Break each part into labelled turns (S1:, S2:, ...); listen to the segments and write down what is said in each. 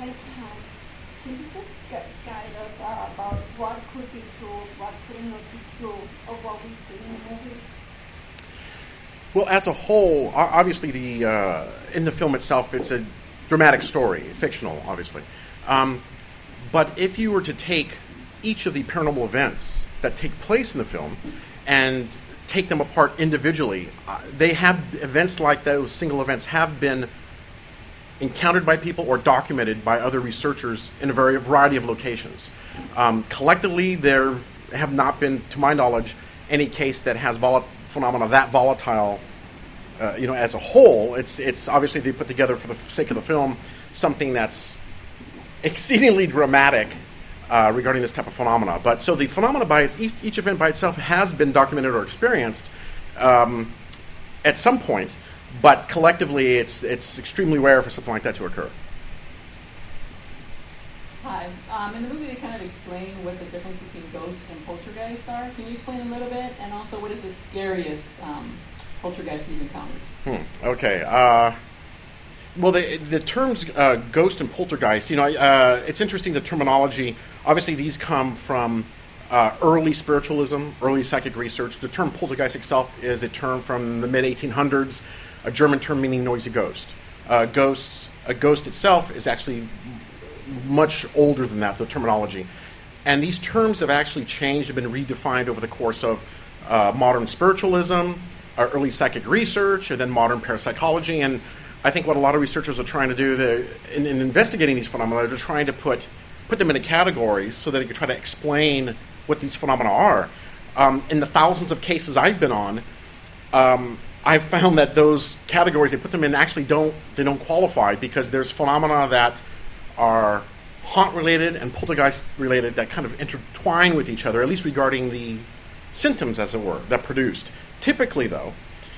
S1: And can you just guide us about what could be true, what could not be true of what we see in the movie?
S2: Well, as a whole, obviously, in the film itself, it's a dramatic story, fictional, obviously. But if you were to take each of the paranormal events that take place in the film and take them apart individually, events like those single events have been encountered by people or documented by other researchers in a variety of locations. Collectively, there have not been, to my knowledge, any case that has phenomena that volatile. As a whole, it's obviously they put together for the sake of the film something that's exceedingly dramatic regarding this type of phenomena. But so the phenomena each event by itself has been documented or experienced at some point, but collectively it's extremely rare for something like that to occur.
S3: Hi. In the movie, they kind of explain what the difference between ghosts and poltergeists are. Can you explain a little bit? And also, what is the scariest poltergeist you've encountered?
S2: Okay. Well, the terms ghost and poltergeist, it's interesting, the terminology. Obviously, these come from early spiritualism, early psychic research. The term poltergeist itself is a term from the mid-1800s, a German term meaning noisy ghost. A ghost itself is actually much older than that, the terminology. And these terms have actually changed, have been redefined over the course of modern spiritualism, early psychic research, and then modern parapsychology. And I think what a lot of researchers are trying to do in investigating these phenomena, they're trying to put them into categories so that they can try to explain what these phenomena are. In the thousands of cases I've been on, I've found that those categories they put them in actually don't qualify, because there's phenomena that are haunt-related and poltergeist-related that kind of intertwine with each other, at least regarding the symptoms, as it were, that produced. Typically, though,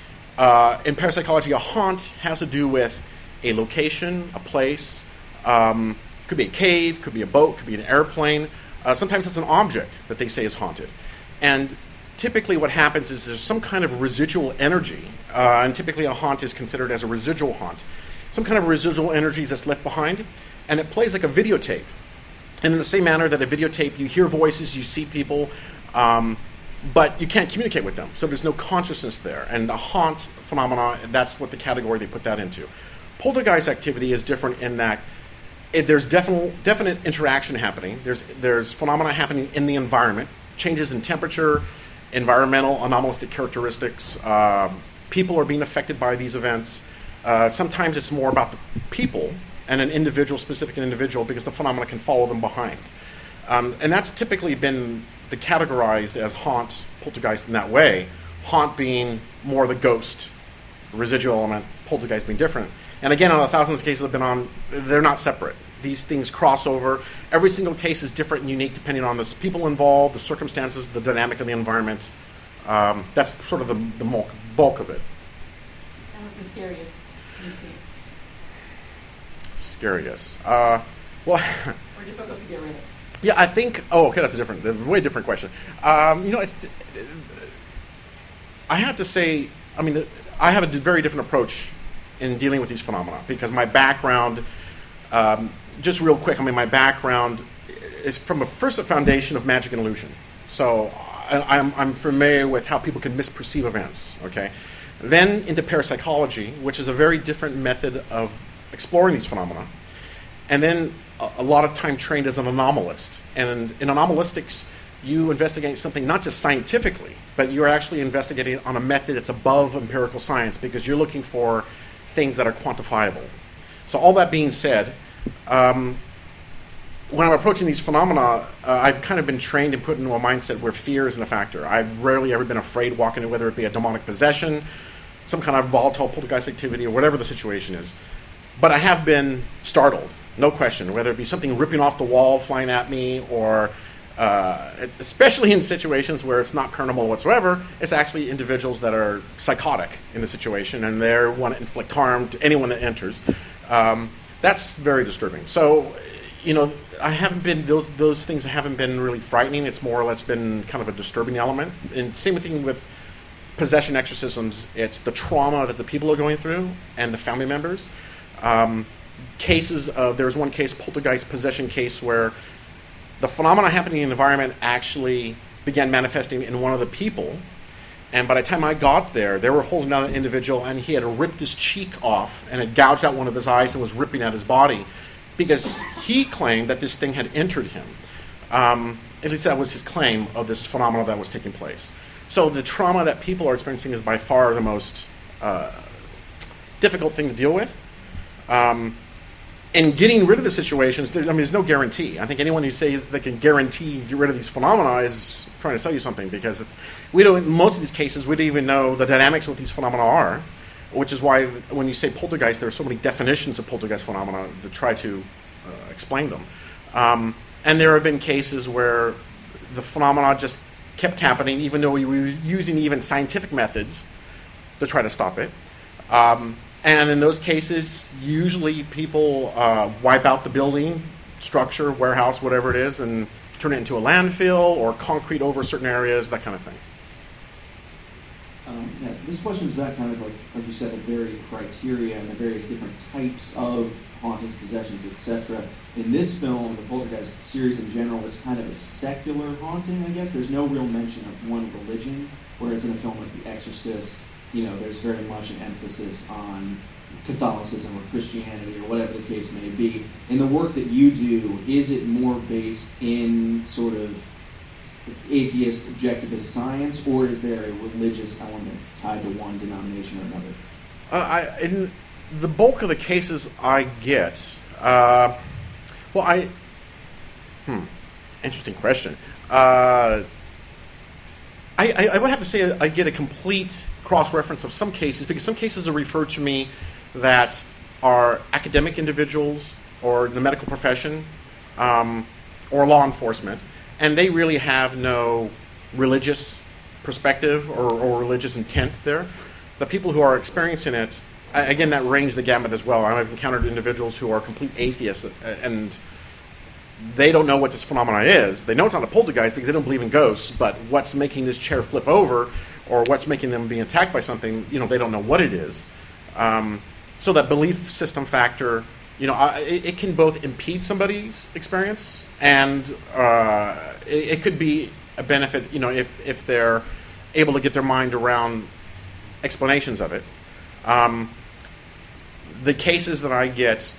S2: in parapsychology, a haunt has to do with a location, a place. Could be a cave, could be a boat, could be an airplane. Sometimes it's an object that they say is haunted. And typically what happens is there's some kind of residual energy, and typically a haunt is considered as a residual haunt. Some kind of residual energy that's left behind, and it plays like a videotape. And in the same manner that a videotape, you hear voices, you see people, but you can't communicate with them. So there's no consciousness there. And the haunt phenomena, that's what the category they put that into. Poltergeist activity is different in that there's definite interaction happening. There's phenomena happening in the environment, changes in temperature, environmental anomalistic characteristics. People are being affected by these events. Sometimes it's more about the people and specific individual, because the phenomena can follow them behind. And that's typically been categorized as haunt, poltergeist in that way. Haunt being more the ghost, residual element, poltergeist being different. And again, on the thousands of cases I've been on, they're not separate. These things cross over. Every single case is different and unique depending on the people involved, the circumstances, the dynamic of the environment. That's sort of the bulk of it.
S3: And what's the scariest you've seen?
S2: Scariest. Well,
S3: or difficult to get rid of?
S2: Yeah, I think. Oh, okay, that's a way different question. I have to say, I have a very different approach in dealing with these phenomena, because my background, just real quick, my background is from a foundation of magic and illusion. So I'm familiar with how people can misperceive events. Okay, then into parapsychology, which is a very different method of exploring these phenomena, and then a lot of time trained as an anomalist. And in anomalistics, you investigate something not just scientifically, but you're actually investigating on a method that's above empirical science, because you're looking for things that are quantifiable. So all that being said, when I'm approaching these phenomena, I've kind of been trained and put into a mindset where fear isn't a factor. I've rarely ever been afraid walking in, whether it be a demonic possession, some kind of volatile poltergeist activity, or whatever the situation is. But I have been startled, no question, whether it be something ripping off the wall, flying at me, or especially in situations where it's not paranormal whatsoever, it's actually individuals that are psychotic in the situation, and they want to inflict harm to anyone that enters. That's very disturbing. So, I haven't been, those things haven't been really frightening. It's more or less been kind of a disturbing element. And same thing with possession exorcisms. It's the trauma that the people are going through and the family members. cases of, there was one case, poltergeist possession case, where the phenomena happening in the environment actually began manifesting in one of the people. And by the time I got there, they were holding down an individual, and he had ripped his cheek off and had gouged out one of his eyes and was ripping at his body because he claimed that this thing had entered him. At least that was his claim of this phenomenon that was taking place. So the trauma that people are experiencing is by far the most difficult thing to deal with. And getting rid of the situations, there's no guarantee. I think anyone who says they can guarantee get rid of these phenomena is trying to sell you something, because most of these cases, we don't even know the dynamics of what these phenomena are, which is why when you say poltergeist, there are so many definitions of poltergeist phenomena that try to explain them. And there have been cases where the phenomena just kept happening, even though we were using even scientific methods to try to stop it. And in those cases, usually people wipe out the building, structure, warehouse, whatever it is, and turn it into a landfill or concrete over certain areas, that kind of thing.
S4: Yeah, this question is about kind of like you said, the very criteria and the various different types of hauntings, possessions, etc. In this film, the Poltergeist series in general, it's kind of a secular haunting, I guess. There's no real mention of one religion, whereas in a film like The Exorcist, there's very much an emphasis on Catholicism or Christianity or whatever the case may be. In the work that you do, is it more based in sort of atheist objectivist science, or is there a religious element tied to one denomination or another?
S2: In the bulk of the cases I get, interesting question. I would have to say I get a complete cross-reference of some cases, because some cases are referred to me that are academic individuals or the medical profession or law enforcement, and they really have no religious perspective or religious intent there. The people who are experiencing it, again, that range the gamut as well. I've encountered individuals who are complete atheists, and they don't know what this phenomenon is. They know it's not a poltergeist because they don't believe in ghosts, but what's making this chair flip over or what's making them be attacked by something, they don't know what it is. So that belief system factor, it can both impede somebody's experience, and it could be a benefit, if they're able to get their mind around explanations of it. The cases that I get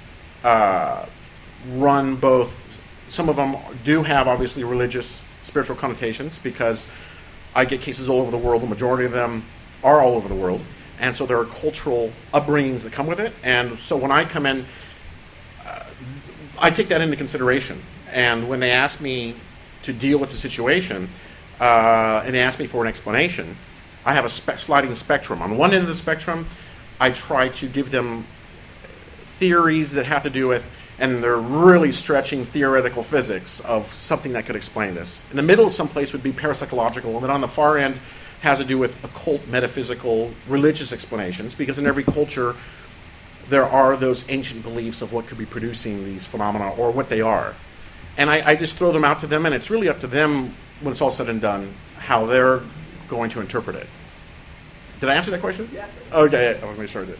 S2: run both. Some of them do have obviously religious, spiritual connotations, because I get cases all over the world. The majority of them are all over the world. And so there are cultural upbringings that come with it. And so when I come in, I take that into consideration. And when they ask me to deal with the situation, and they ask me for an explanation, I have a sliding spectrum. On one end of the spectrum, I try to give them theories that have to do with, and they're really stretching theoretical physics of something that could explain this. In the middle, someplace would be parapsychological, and then on the far end has to do with occult, metaphysical, religious explanations, because in every culture there are those ancient beliefs of what could be producing these phenomena or what they are. And I just throw them out to them, and it's really up to them, when it's all said and done, how they're going to interpret it. Did I answer that question?
S1: Yes.
S2: Okay, I want to make sure I did.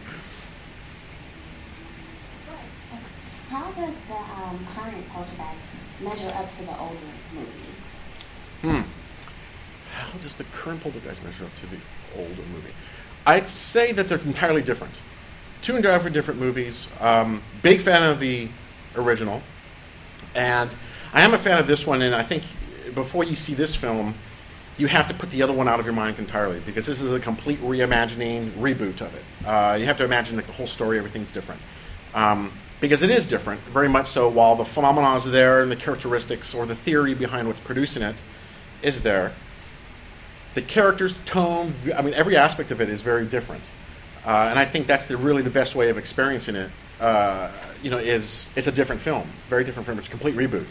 S5: How does the current Poltergeist measure up to the older movie?
S2: How does the current Poltergeist measure up to the older movie? I'd say that they're entirely different. Two entirely different movies. Big fan of the original. And I am a fan of this one, and I think before you see this film, you have to put the other one out of your mind entirely, because this is a complete reimagining, reboot of it. You have to imagine that the whole story, everything's different. Because it is different, very much so. While the phenomena is there and the characteristics or the theory behind what's producing it is there, the characters, tone, every aspect of it is very different. And I think that's really the best way of experiencing it. Is it's a different film, very different film. It's a complete reboot.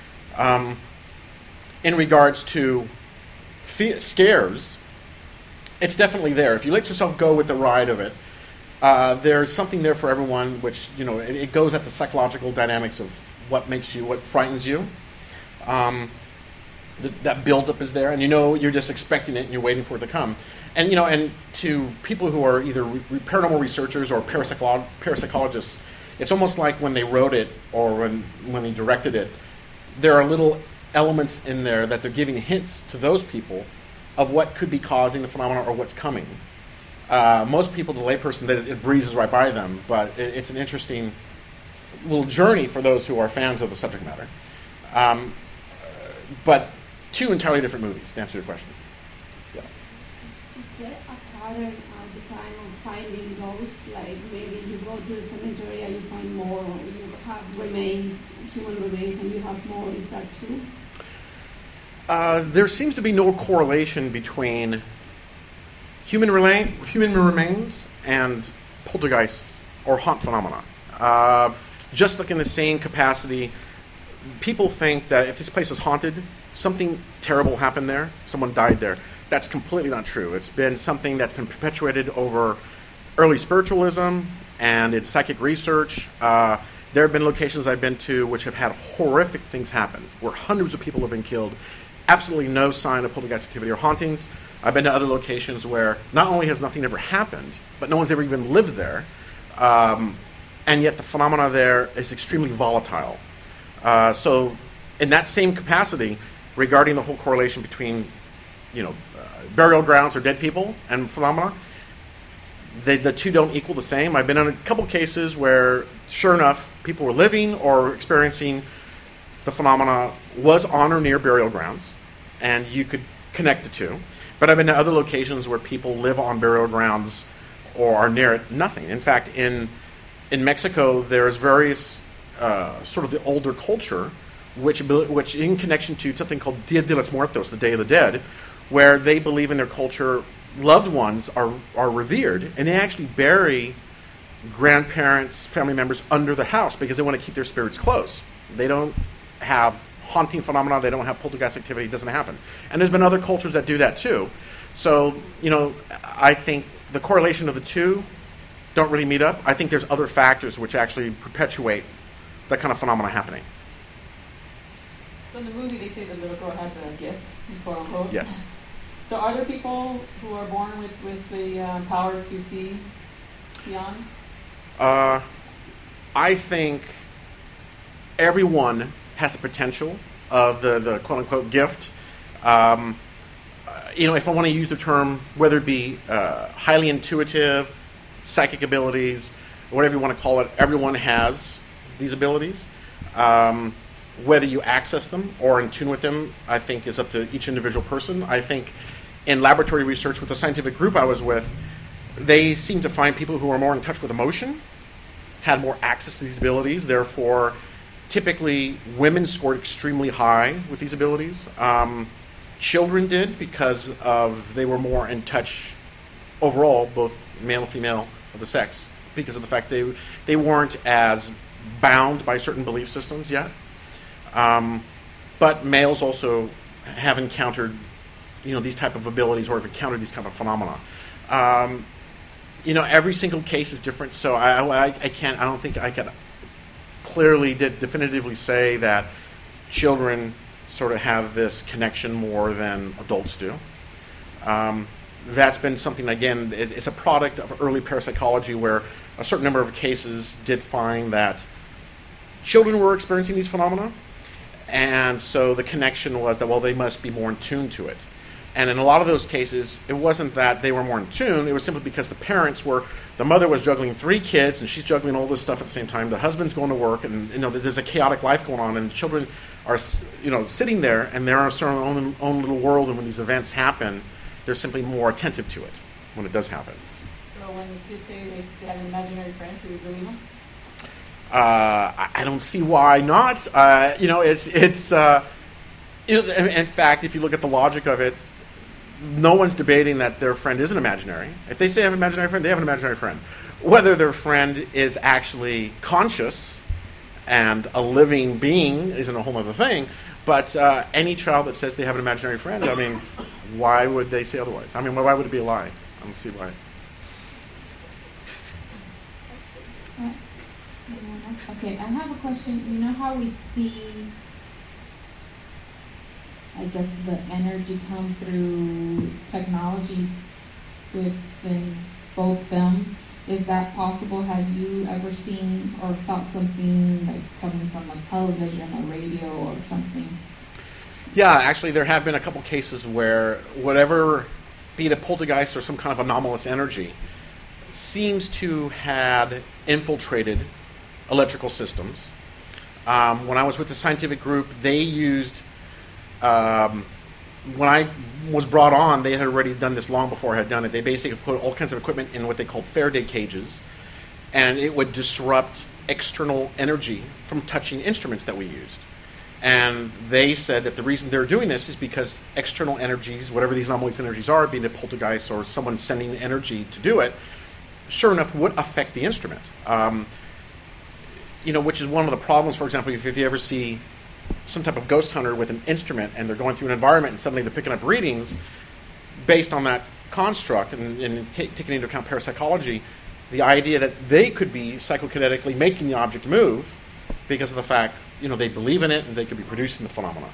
S2: In regards to scares, it's definitely there. If you let yourself go with the ride of it, there's something there for everyone, which, it goes at the psychological dynamics of what frightens you. That buildup is there, and you're just expecting it and you're waiting for it to come. And, and to people who are either paranormal researchers or parapsychologists, It's almost like when they wrote it or when they directed it, there are little elements in there that they're giving hints to those people of what could be causing the phenomena or what's coming. Most people, the layperson, it breezes right by them, but it's an interesting little journey for those who are fans of the subject matter. But two entirely different movies, to answer your question. Yeah.
S1: Is there a pattern at the time of finding ghosts? Like maybe you go to the cemetery and you find more, or you have remains, human remains, and you have more. Is that true?
S2: There seems to be no correlation between human remains and poltergeists or haunt phenomena. Just like in the same capacity, people think that if this place is haunted, something terrible happened there, someone died there. That's completely not true. It's been something that's been perpetuated over early spiritualism and its psychic research. There have been locations I've been to which have had horrific things happen, where hundreds of people have been killed, absolutely no sign of poltergeist activity or hauntings. I've been to other locations where not only has nothing ever happened, but no one's ever even lived there, and yet the phenomena there is extremely volatile. So in that same capacity, regarding the whole correlation between, burial grounds or dead people and phenomena, the two don't equal the same. I've been in a couple cases where, sure enough, people were living or experiencing the phenomena was on or near burial grounds, and you could connect the two. But I've been to other locations where people live on burial grounds or are near it, nothing. In fact, in Mexico, there's various sort of the older culture, which in connection to something called Dia de los Muertos, the Day of the Dead, where they believe in their culture loved ones are revered, and they actually bury grandparents, family members under the house because they want to keep their spirits close. They don't have haunting phenomena, they don't have poltergeist activity, it doesn't happen. And there's been other cultures that do that too. So, I think the correlation of the two don't really meet up. I think there's other factors which actually perpetuate that kind of phenomena happening.
S3: So in the movie, they say the little girl has a gift, quote unquote.
S2: Yes.
S3: So are there people who are born with the power to see beyond?
S2: I think everyone has the potential of the quote unquote gift. If I want to use the term, whether it be highly intuitive, psychic abilities, whatever you want to call it, everyone has these abilities. Whether you access them or in tune with them, I think is up to each individual person. I think in laboratory research with the scientific group I was with, they seemed to find people who are more in touch with emotion, had more access to these abilities. Therefore, typically women scored extremely high with these abilities. Children did because they were more in touch overall, both male and female of the sex, because of the fact they weren't as bound by certain belief systems yet. But males also have encountered, these type of abilities or have encountered these type of phenomena. Every single case is different, so I don't think I can clearly definitively say that children sort of have this connection more than adults do. That's been something, again, it's a product of early parapsychology where a certain number of cases did find that children were experiencing these phenomena, and so the connection was that, well, they must be more in tune to it. And in a lot of those cases, it wasn't that they were more in tune, it was simply because the mother was juggling 3 kids, and she's juggling all this stuff at the same time, the husband's going to work, and there's a chaotic life going on, and the children are sitting there, and they're in their own little world, and when these events happen, they're simply more attentive to it when it does happen.
S3: So when kids say they have an imaginary friend, should we believe them?
S2: I don't see why not. In fact, if you look at the logic of it, no one's debating that their friend isn't imaginary. If they say they have an imaginary friend, they have an imaginary friend. Whether their friend is actually conscious and a living being isn't a whole other thing. But any child that says they have an imaginary friend, why would they say otherwise? Why would it be a lie? I don't see why.
S6: Okay, I have a question. You know how we see, I guess, the energy come through technology within both films? Is that possible? Have you ever seen or felt something like coming from a television, a radio, or something?
S2: Yeah, actually, there have been a couple cases where whatever, be it a poltergeist or some kind of anomalous energy, seems to have infiltrated electrical systems. When I was with the scientific group, they used, when I was brought on, they had already done this long before I had done it. They basically put all kinds of equipment in what they called Faraday cages, and it would disrupt external energy from touching instruments that we used. And they said that the reason they're doing this is because external energies, whatever these anomalous energies are, being a poltergeist or someone sending energy to do it, sure enough would affect the instrument. Which is one of the problems, for example, if you ever see some type of ghost hunter with an instrument and they're going through an environment and suddenly they're picking up readings based on that construct and taking into account parapsychology, the idea that they could be psychokinetically making the object move because of the fact, they believe in it and they could be producing the phenomena.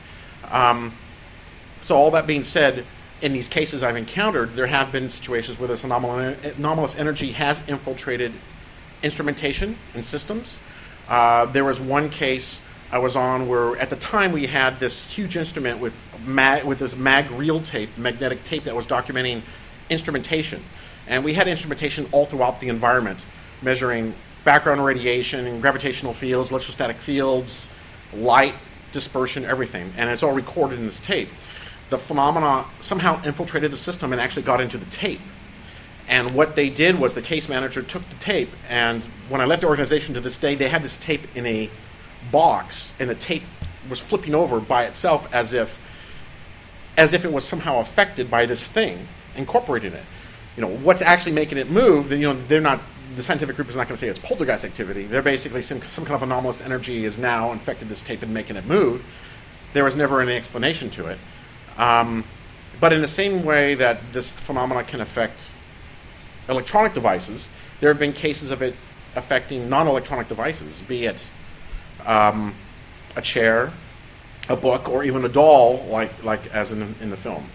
S2: So all that being said, in these cases I've encountered, there have been situations where this anomalous energy has infiltrated instrumentation and systems. There was one case I was on where at the time we had this huge instrument with this mag-reel tape, magnetic tape that was documenting instrumentation. And we had instrumentation all throughout the environment, measuring background radiation and gravitational fields, electrostatic fields, light dispersion, everything. And it's all recorded in this tape. The phenomena somehow infiltrated the system and actually got into the tape. And what they did was the case manager took the tape, and when I left the organization to this day, they had this tape in a box, and the tape was flipping over by itself as if it was somehow affected by this thing, incorporating it. What's actually making it move, they're not, the scientific group is not going to say it's poltergeist activity. They're basically some kind of anomalous energy has now infected this tape and making it move. There was never any explanation to it. But in the same way that this phenomena can affect electronic devices, there have been cases of it affecting non-electronic devices, be it a chair, a book, or even a doll, like as in the film.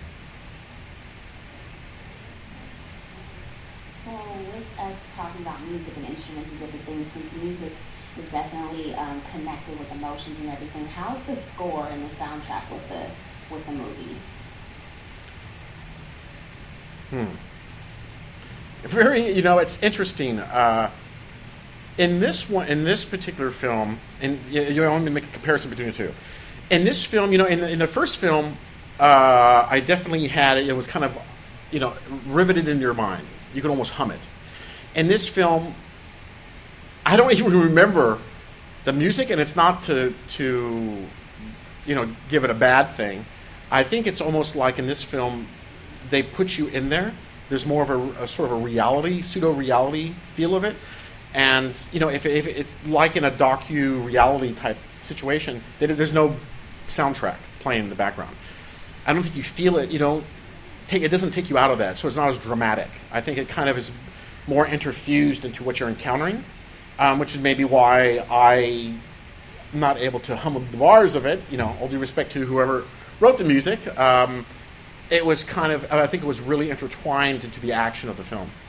S5: So with us talking about music and instruments and different things, since music is definitely connected with emotions and everything, how's the score and the soundtrack with the movie?
S2: Very, it's interesting. In this particular film, and you only make a comparison between the two. In this film, in the first film, I definitely had it. It was kind of, riveted in your mind. You could almost hum it. In this film, I don't even remember the music, and it's not to give it a bad thing. I think it's almost like in this film, they put you in there. There's more of a sort of a reality, pseudo-reality feel of it. And, if it's like in a docu-reality type situation, there's no soundtrack playing in the background. I don't think you feel it, it doesn't take you out of that, so it's not as dramatic. I think it kind of is more interfused into what you're encountering, which is maybe why I'm not able to hum the bars of it, all due respect to whoever wrote the music. It was kind of, I think it was really intertwined into the action of the film.